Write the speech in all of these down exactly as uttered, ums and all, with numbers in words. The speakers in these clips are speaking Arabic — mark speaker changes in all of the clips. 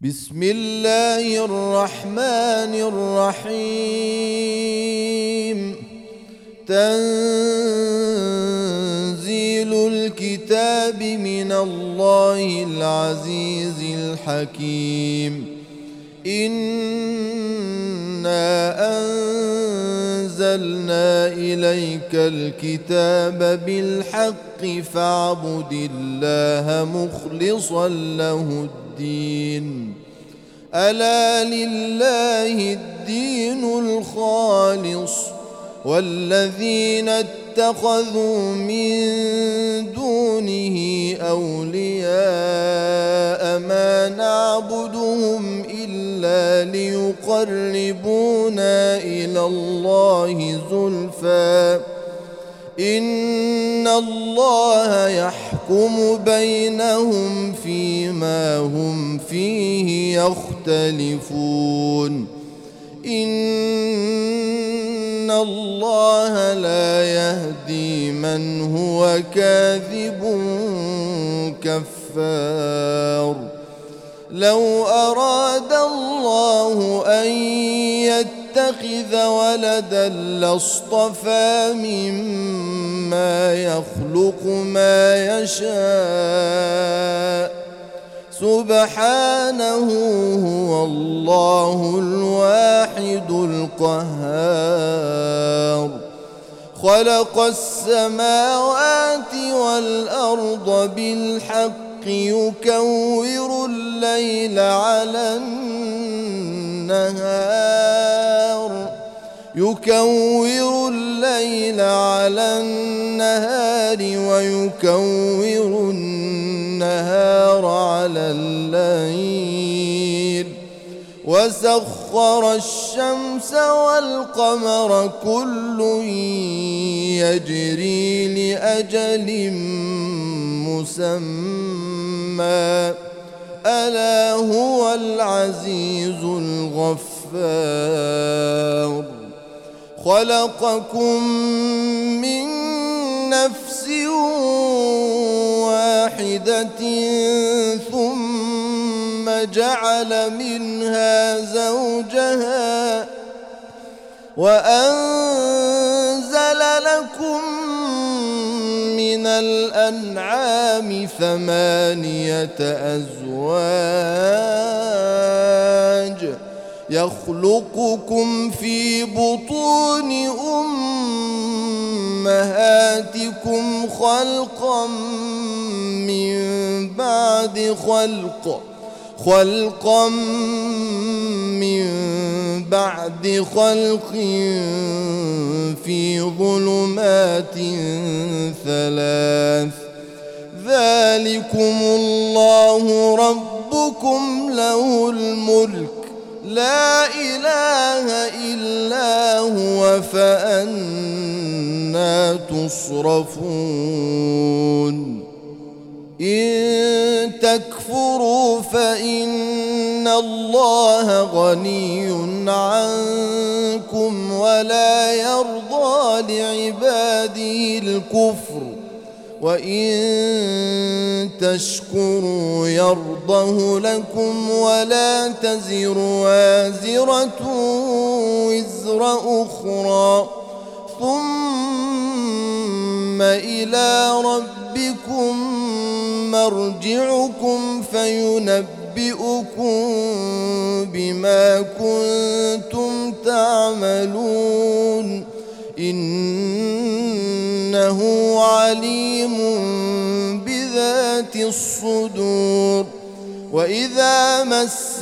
Speaker 1: بسم الله الرحمن الرحيم. تنزيل الكتاب من الله العزيز الحكيم. إنا أنزلنا إليك الكتاب بالحق فاعبد الله مخلصا له الدين. ألا لله الدين الخالص والذين اتخذوا من دونه أولياء ما نعبدهم إلا ليقربونا إلى الله زلفى إن الله يحكم بينهم فيما هم فيه يختلفون. إن الله لا يهدي من هو كاذب كفار. لو أراد الله أن يتخذ ولدا لاصطفى مما يخلق ما يشاء سبحانه هو الله الواحد القهار. خلق السماوات والأرض بالحق يكور الليل على النهار يكور الليل على النهار ويكور النهار على الليل وسخر الشمس والقمر كل يجري لأجل مسمى ألا هو العزيز الغفار. خلقكم من نفس واحدة ثم جعل منها زوجها وأنزل لكم من الأنعام ثمانية أزواج يخلقكم في بطون أمهاتكم خلقا من بعد خلق خلقا من بعد خلق في ظلمات ثلاث ذلكم الله ربكم له الملك لا إله إلا هو فأنى تصرفون. إن تكفروا فإن الله غني عنكم ولا يرضى لعباده الكفر وإن تشكروا يرضه لكم ولا تزر وازرة وزر أخرى ثم إلى ربكم مرجعكم فينبئكم بما كنتم تعملون إنه عليم بذات الصدور. وإذا مس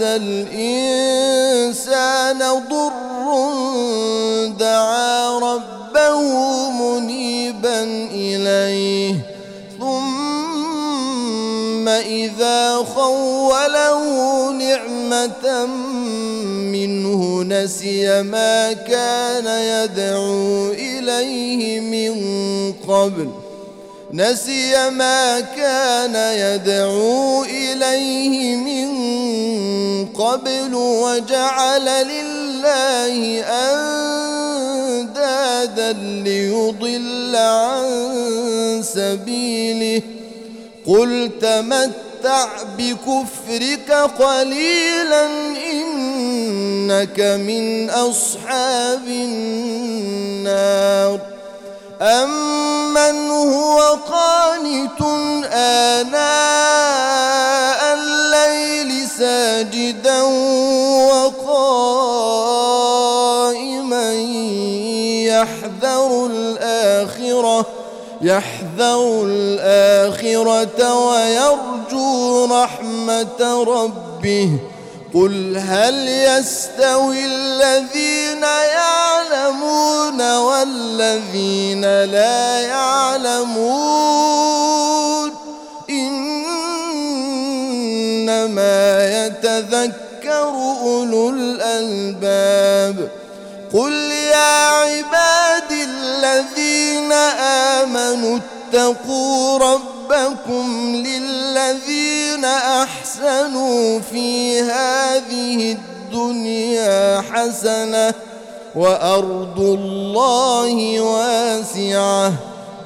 Speaker 1: الإنسان ضر دعا ربه منيبا إليه ثم إذا خوله نعمة منه نسي ما كان يدعو إليه من قبل نسي ما كان يدعو إليه من قبل وجعل لله أندادا ليضل عن سبيله قل تمتع بكفرك قليلا إنك من أصحاب النار أمن هو قانت آناء الليل ساجدا وقائما يحذر الآخرة يحذر الآخرة ويرجو رحمة ربه قل هل يستوي الذين يعلمون والذين لا يعلمون إنما يتذكر أولو الألباب قل يا عبادي الذين آمنوا اتقوا ربكم للذين أحسنوا في هذه الدنيا حسنة وأرض الله واسعة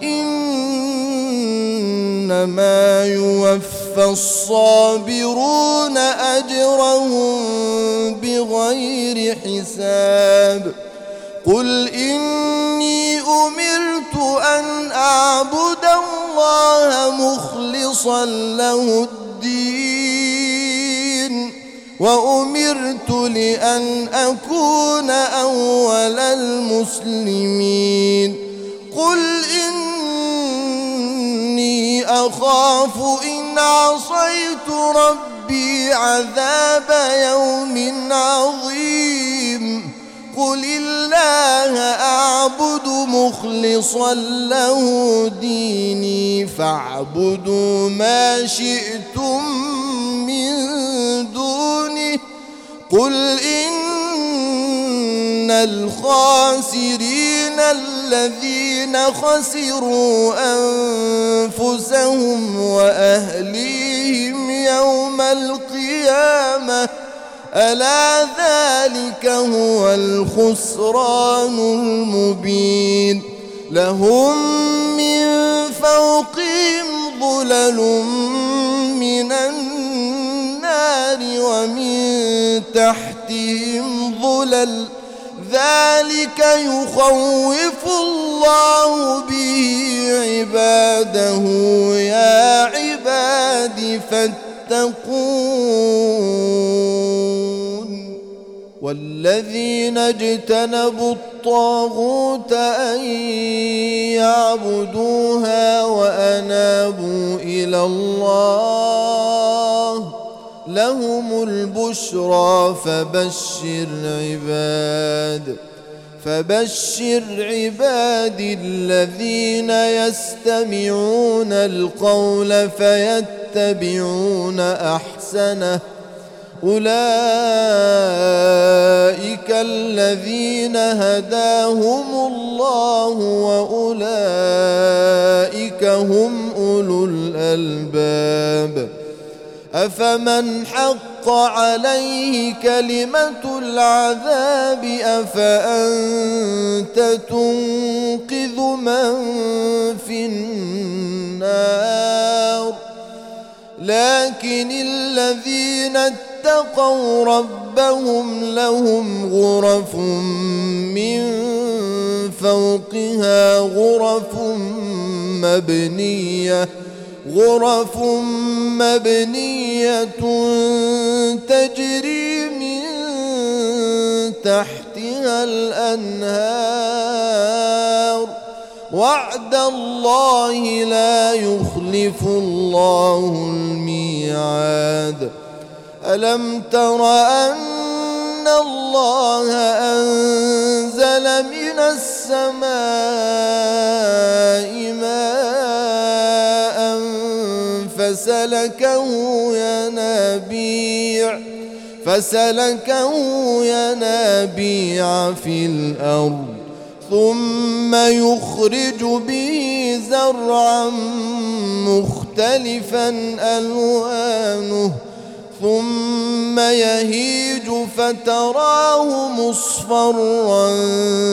Speaker 1: إنما يوفى الصابرون أجرهم بغير حساب قل إني أمرت أن أعبد الله مخلصا له الدين وأمرت لأن أكون أول المسلمين قل إني أخاف إن عصيت ربي عذاب يوم عظيم قل الله أعبد مخلصا له ديني فاعبدوا ما شئتم من دونه قل إن الخاسرين الذين خسروا أنفسهم وأهليهم يوم القيامة ألا ذلك هو الخسران المبين لهم من فوقهم ظلل من النار ومن تحتهم ظلل ذلك يخوف الله به عباده يا عباد فاتقون والذين اجتنبوا الطاغوت أن يعبدوها وأنابوا إلى الله لهم البشرى فبشر عباد فبشر عبادي الذين يستمعون القول فيتبعون أحسنه أولئك الذين هداهم الله وأولئك هم أولو الألباب أفمن حق عليه كلمة العذاب أفأنت تنقذ من في النار لكن الذين اتقوا ربهم لهم غرف من فوقها غرف مبنية غرف مبنية تجري من تحتها الأنهار وعد الله لا يخلف الله الميعاد ألم تر أن الله أنزل من السماء ماء فسلكه ينابيع فسلكه ينابيع في الأرض ثم يخرج به زرعا مختلفا ألوانه ثم يهيج فتراه مصفرا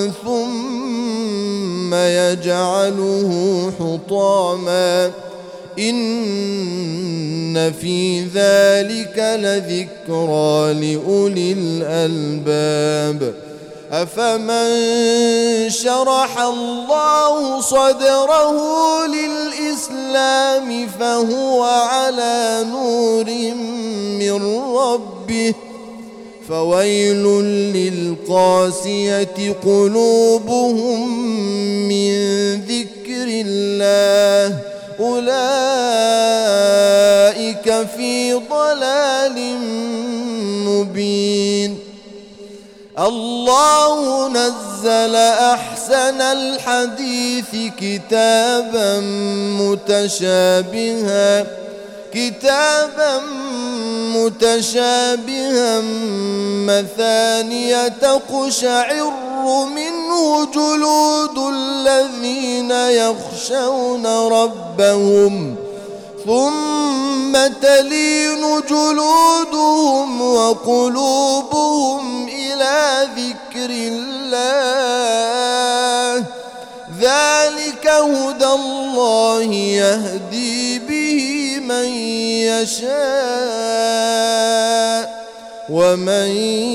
Speaker 1: ثم يجعله حطاما إن في ذلك لذكرى لأولي الألباب أفمن شرح الله صدره للإسلام فهو على نور من ربه فويل للقاسية قلوبهم من ذكر الله أولئك في ضلال مبين. الله نزل أحسن الحديث كتابا متشابها كتابا متشابها مثانية تقشعر منه جلود الذين يخشون ربهم ثم تلين جلودهم وقلوبهم إلى ذكر الله ذلك هدى الله يهدي به من يشاء ومن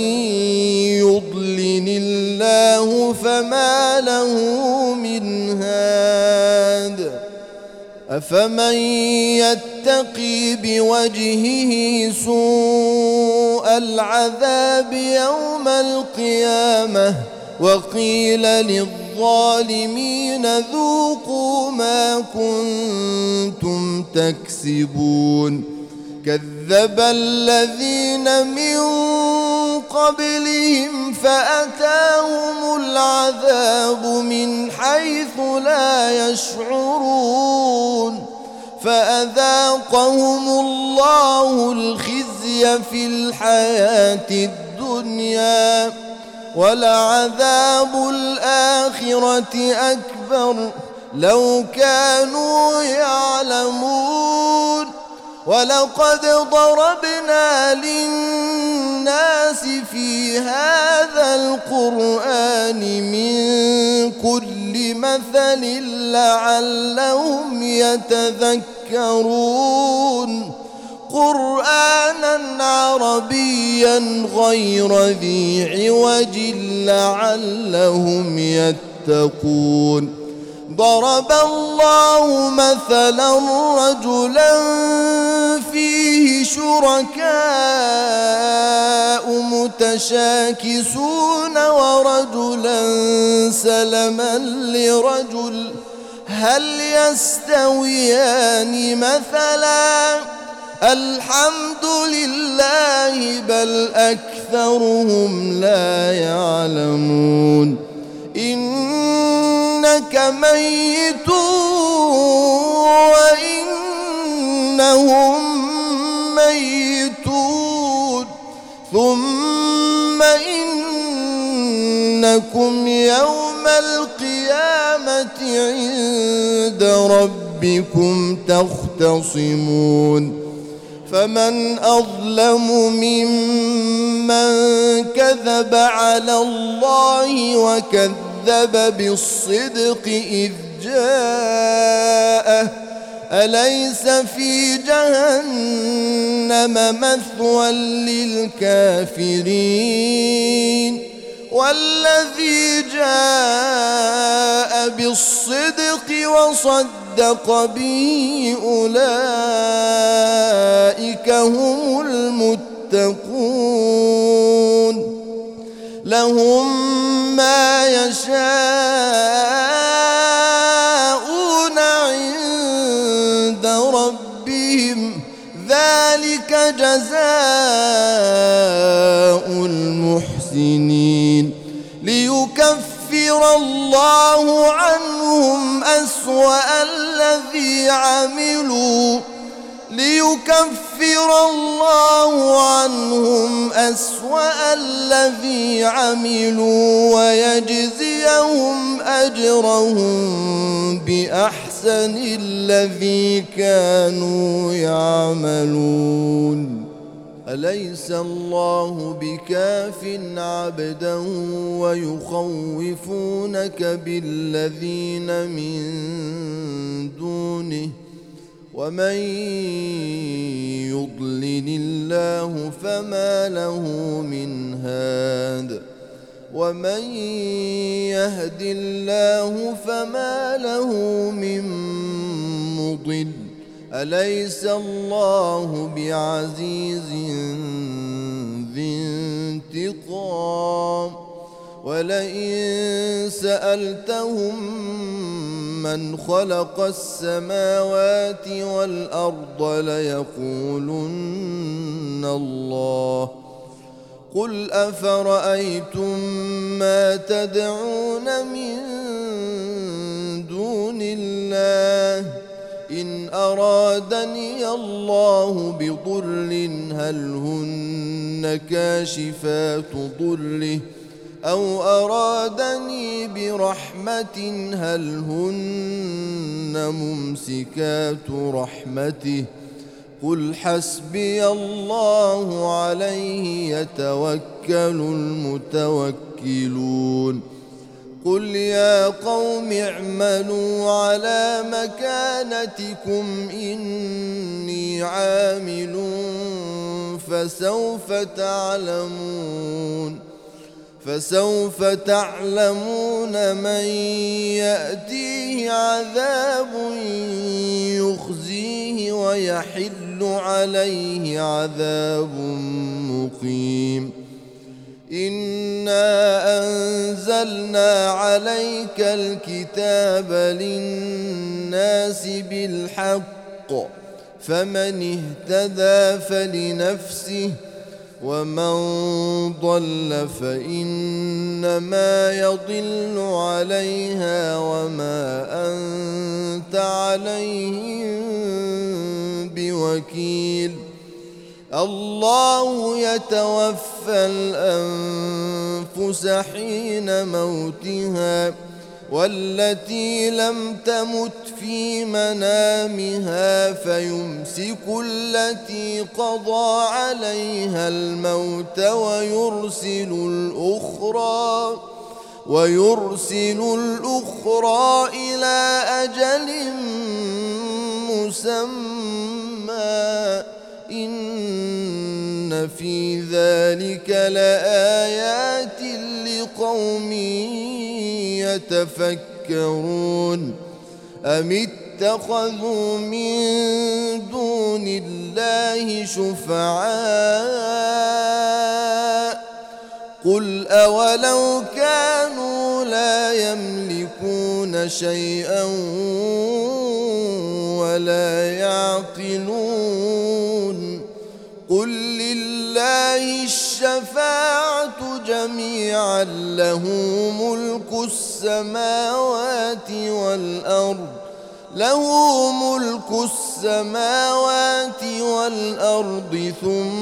Speaker 1: يضلل الله فما له من هاد أفمن يتقي بوجهه سوء العذاب يوم القيامة وقيل للظالمين ذوقوا ما كنتم تكسبون كذب الذين من قبلهم فأتاهم العذاب من حيث لا يشعرون فأذاقهم الله الخزي في الحياة الدنيا ولعذاب الآخرة أكبر لو كانوا يعلمون ولقد ضربنا للناس في هذا القرآن من كل مثل لعلهم يتذكرون قرآنا عربيا غير ذي عوج لعلهم يتقون ضرب الله مثلا رجلا فيه شركاء متشاكسون ورجلا سلما لرجل هل يستويان مثلا الحمد لله بل أكثرهم لا يعلمون إنك ميت وإنهم ميتون ثم إنكم يوم القيامة عند ربكم تختصمون فمن أظلم ممن كذب على الله وكذب بالصدق إذ جاءه أليس في جهنم مثوى للكافرين والذي جاء بالصدق وصدق به أولئك هم المتقون لهم ما يشاءون عند ربهم ذلك جزاء المحسنين ليكفر الله عنهم أسوأ الذي عملوا ليكفر الله عنهم أسوأ الذي عملوا ويجزيهم أجرهم بأحسن الذي كانوا يعملون أليس الله بكاف عبدا ويخوفونك بالذين من دونه ومن يضلل الله فما له من هاد ومن يهد الله فما له من مضل أليس الله بعزيز ذي انتقام ولئن سألتهم من خلق السماوات والأرض ليقولن الله قل أفرأيتم ما تدعون من دون الله إن أرادني الله بضر هل هن كاشفات ضره أو أرادني برحمة هل هن ممسكات رحمته قل حسبي الله عليه يتوكل المتوكلون قل يا قوم اعملوا على مكانتكم إني عامل فسوف تعلمون فسوف تعلمون من يأتيه عذاب يخزيه ويحل عليه عذاب مقيم إنا أنزلنا عليك الكتاب للناس بالحق فمن اهتدى فلنفسه ومن ضل فإنما يضل عليها وما أنت عليهم بوكيل الله يتوفى الأنفس حين موتها والتي لم تمت في منامها فيمسك التي قضى عليها الموت ويرسل الأخرى ويرسل الأخرى إلى أجل مسمى إن في ذلك لآيات لقوم يتفكرون أم اتخذوا من دون الله شفعاء قل أولو كانوا لا يملكون شيئا ولا يعقلون قل لله الشفاعة جميعا له ملك السماوات والأرض له ملك السماوات والأرض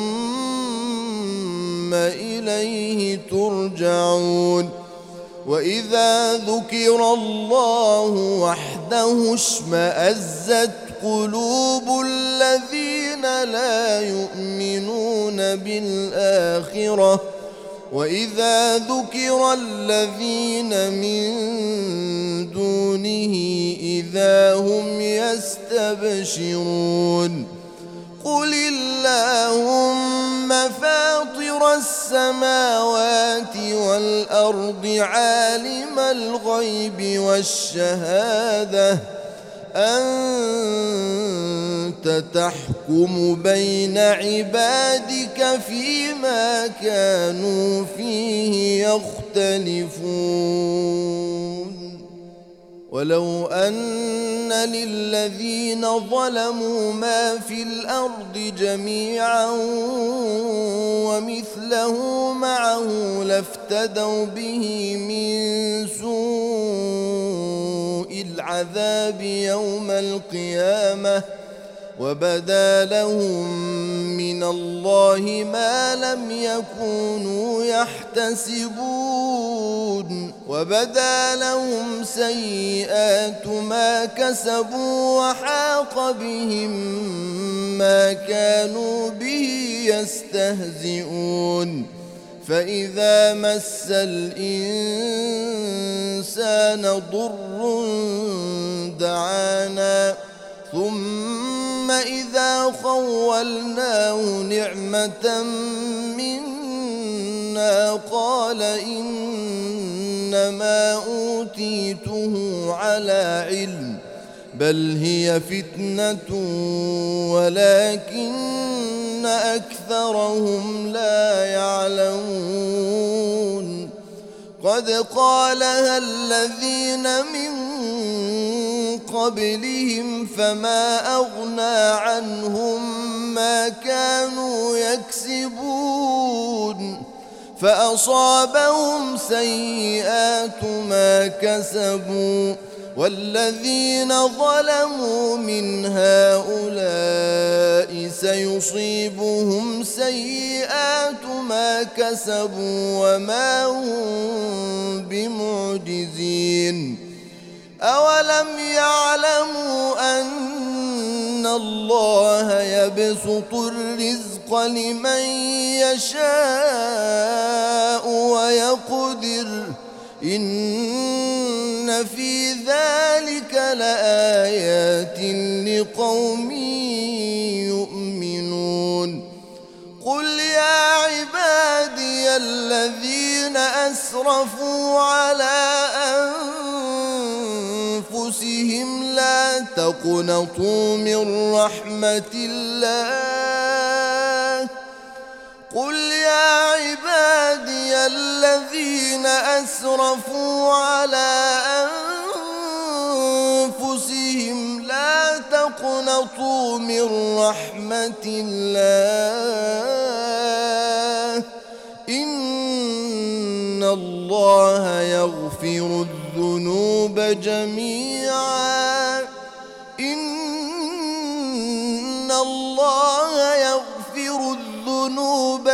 Speaker 1: ثم إليه ترجعون وإذا ذكر الله وحده اشمأزت قلوب الذين لا يؤمنون بالآخرة وإذا ذكر الذين من دونه إذا هم يستبشرون قل اللهم فاطر السماوات والأرض عالم الغيب والشهادة أنت تحكم بين عبادك فيما كانوا فيه يختلفون ولو أن للذين ظلموا ما في الأرض جميعا ومثله معه لافتدوا به من سوء العذاب يوم القيامة وبدا لهم من الله ما لم يكونوا يحتسبون وبدا لهم سيئات ما كسبوا وحاق بهم ما كانوا به يستهزئون فإذا مس الإنسان ضر دعانا ثم إذا خولناه نعمة منا قال إنما أوتيته على علم بل هي فتنة ولكن أكثرهم لا يعلمون قد قالها الذين من قبلهم فما أغنى عنهم ما كانوا يكسبون فأصابهم سيئات ما كسبوا والذين ظلموا من هؤلاء سيصيبهم سيئات ما كسبوا وما هم بمعجزين أولم يعلموا أن الله يبسط الرزق لمن يشاء ويقدر إن في ذلك لآيات لقوم يؤمنون قل يا عبادي الذين أسرفوا على أنفسهم لا تقنطوا من رحمة الله قل يا عبادي الذين أسرفوا على أنفسهم لا تقنطوا من رحمة الله إن الله يغفر الذنوب جميعا إن الله يغفر الذنوب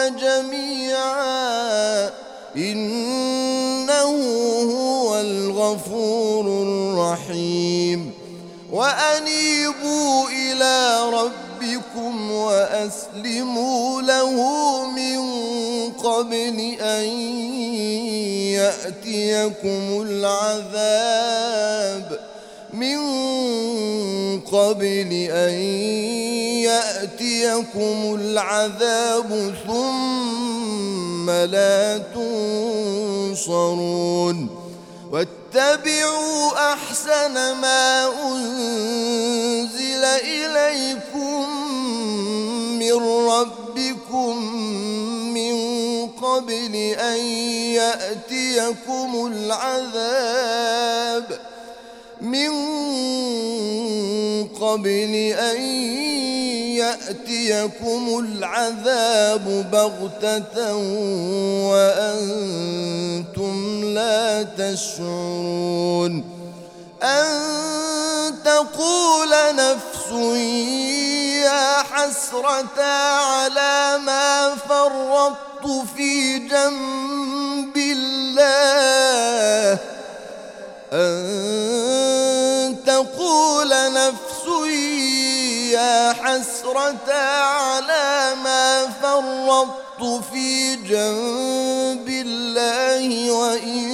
Speaker 1: جميعا إنه هو الغفور الرحيم وأنيبوا إلى ربكم وأسلموا له من قبل أن يأتيكم العذاب من قبل أن يأتيكم العذاب ثم لا تنصرون واتبعوا أحسن ما أنزل إليكم من ربكم من قبل أن يأتيكم العذاب من قبل أن يأتيكم العذاب بغتة وأنتم لا تشعرون أن تقول نفس يا حسرة على ما فرطت في جنب الله أن تقول نفس يا حسرة على ما فرطت في جنب الله وإن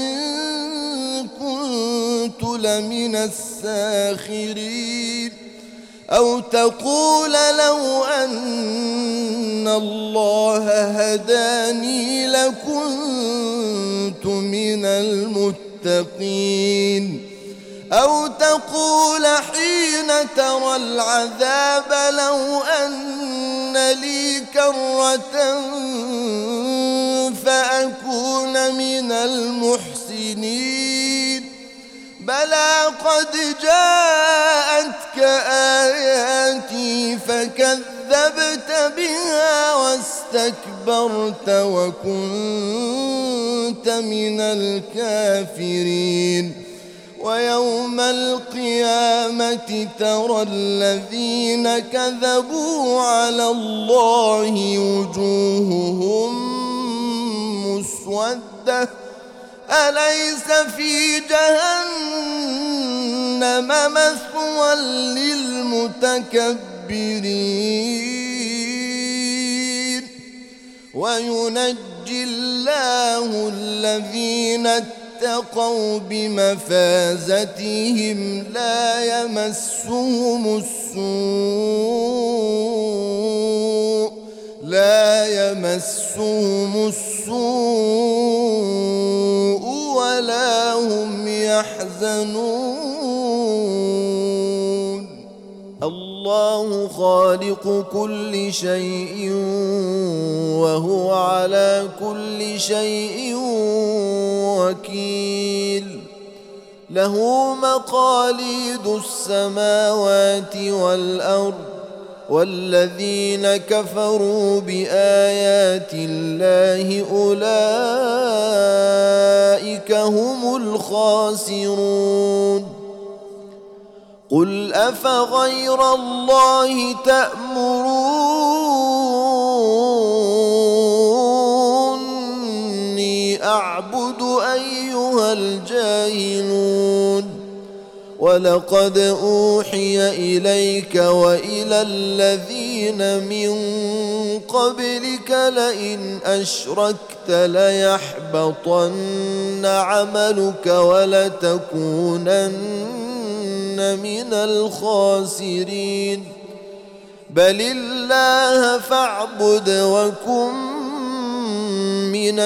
Speaker 1: كنت لمن الساخرين أو تقول لو أن الله هداني لكنت من المتقين أو تقول حين ترى العذاب لو أن لي كرة فأكون من المحسنين بلى قد جاءتك آياتي فكذبت بها واستكبرت وكنت من الكافرين ويوم القيامة ترى الذين كذبوا على الله وجوههم مسودة أليس في جهنم مثوى للمتكبرين وينجي الله الذين اتقوا اتقوا بمفازتهم لا يمسهم السوء لا يمسهم السوء ولا هم يحزنون. الله خالق كل شيء وهو على كل شيء وكيل. له مقاليد السماوات والأرض والذين كفروا بآيات الله أولئك هم الخاسرون. قل أفغير الله تأمروني أعبد أيها الجاهلون. ولقد أوحي إليك وإلى الذين من قبلك لئن أشركت ليحبطن عملك ولتكونن من الخاسرين. بل الله فاعبد وكن من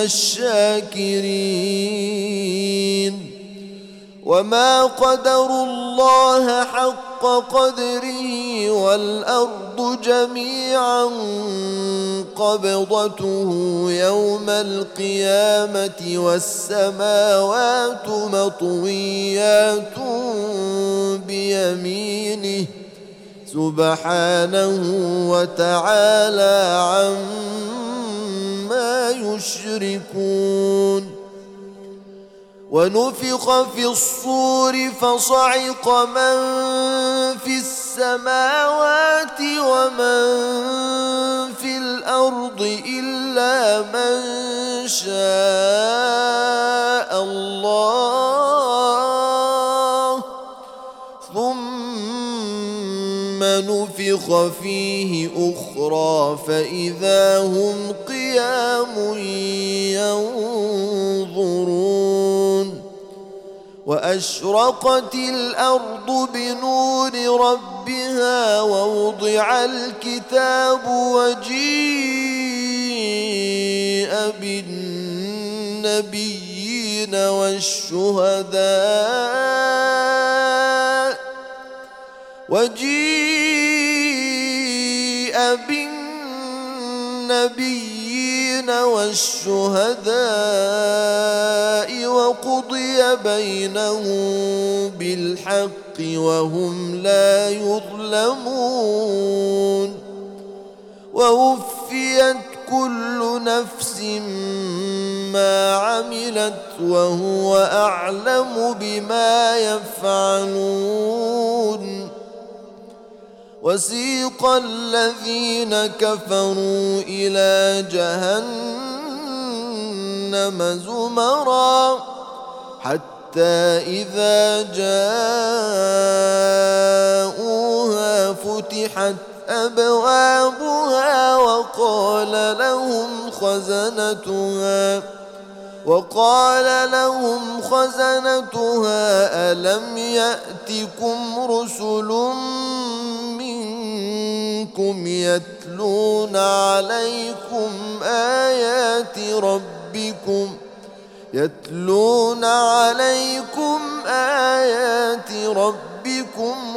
Speaker 1: الشاكرين. وما قدروا الله حق قدره والأرض جميعا قبضته يوم القيامة والسماوات مطويات بيمينه سبحانه وتعالى عما يشركون. ونفخ في الصور فصعق من في السماوات ومن في الأرض إلا من شاء الله ثم نفخ فيه أخرى فإذا هم قيام ينظرون. وأشرقت الأرض بنور ربها ووضع الكتاب وجيء بالنبيين والشهداء وجيء بالنبيين والشهداء وقضي بينهم بالحق وهم لا يظلمون. ووفيت كل نفس ما عملت وهو أعلم بما يفعلون. وسيق الذين كفروا إلى جهنم زمرا حتى إذا جاءوها فتحت أبوابها وقال لهم خزنتها وقال لهم خزنتها ألم يأتكم رسل منكم يتلون عليكم آيات ربكم يتلون عليكم آيات ربكم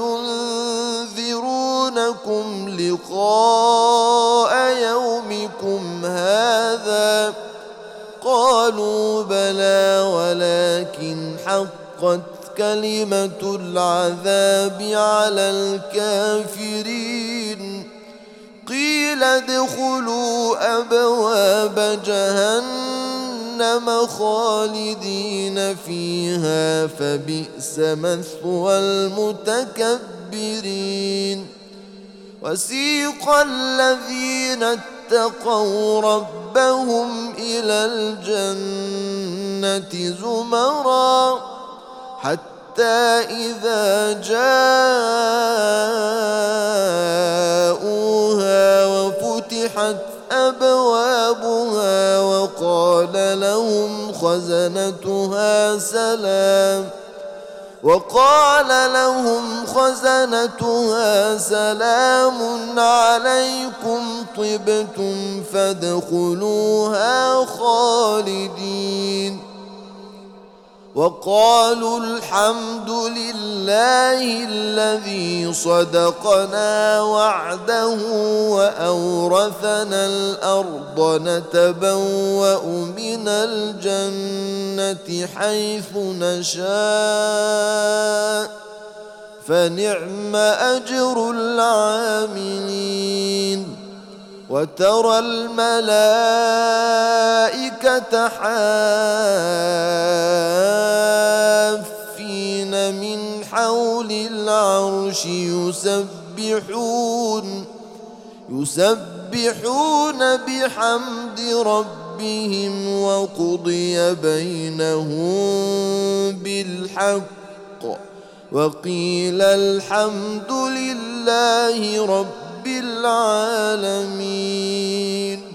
Speaker 1: وينذرونكم لقاء يومكم هذا قالوا بلى ولكن حقت كلمة العذاب على الكافرين. قيل ادخلوا أبواب جهنم خالدين فيها فبئس مثوى المتكبرين. وسيق الذين اتقوا ربهم إلى الجنة زمرا حتى إذا جاءوها وفتحت أبوابها وقال لهم خزنتها سلام وقال لهم خزنتها سلام عليكم طبتم فادخلوها خالدين وقالوا الحمد لله الذي صدقنا وعده وأورثنا الأرض نتبوأ من الجنة حيث نشاء فنعم أجر العاملين وترى الملائكة حافين من حول العرش يسبحون يسبحون بحمد ربهم وقضي بينهم بالحق وقيل الحمد لله رب العالمين.